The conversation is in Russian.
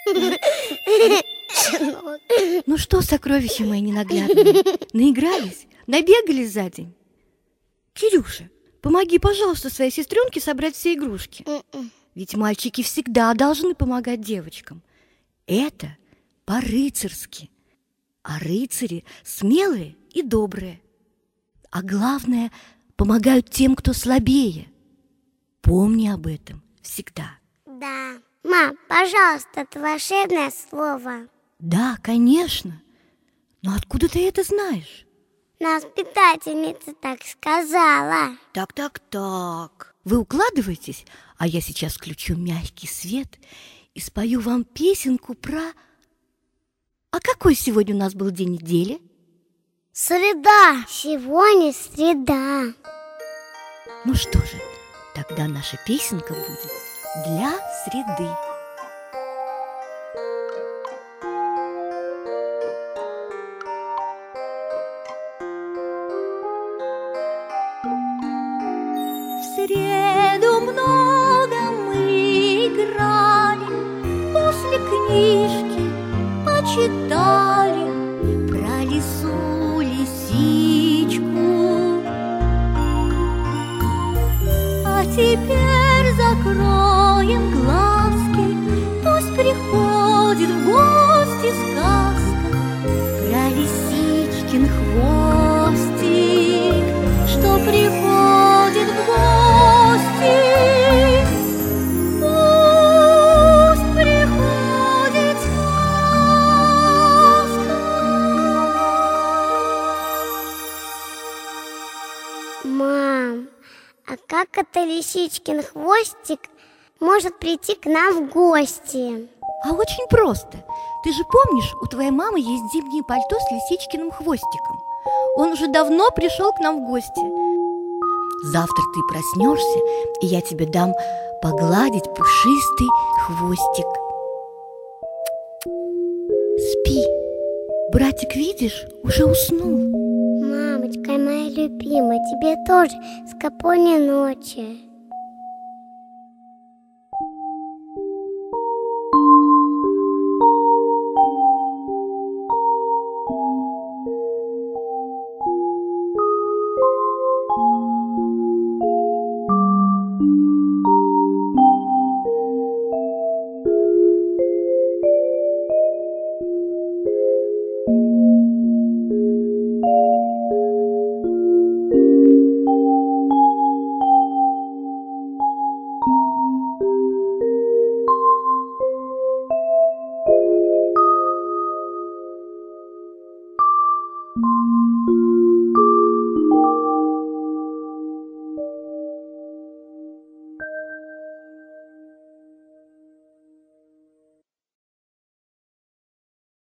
Ну что, сокровища мои ненаглядные, наигрались, набегались за день? Кирюша, помоги, пожалуйста, своей сестренке собрать все игрушки. Ведь мальчики всегда должны помогать девочкам. Это по-рыцарски. А рыцари смелые и добрые. А главное, помогают тем, кто слабее. Помни об этом всегда. Да. Мам, пожалуйста, это волшебное слово. Да, конечно. Но откуда ты это знаешь? Нас питательница так сказала. Так. Вы укладываетесь, а я сейчас включу мягкий свет и спою вам песенку про... А какой сегодня у нас был день недели? Среда. Сегодня среда. Ну что же, тогда наша песенка будет для среды. В среду много мы играли, после книжки почитали про лису лисичку. А теперь закроем глазки, пусть приходит в гости сказка про лисичкин хвостик, что приходит в гости. Пусть приходит сказка. Мам, а как это лисичкин хвостик может прийти к нам в гости? А очень просто. Ты же помнишь, у твоей мамы есть зимнее пальто с лисичкиным хвостиком. Он уже давно пришел к нам в гости. Завтра ты проснешься, и я тебе дам погладить пушистый хвостик. Спи. Братик, видишь, уже уснул. Мамочка моя любимая, тебе тоже спокойной ночи.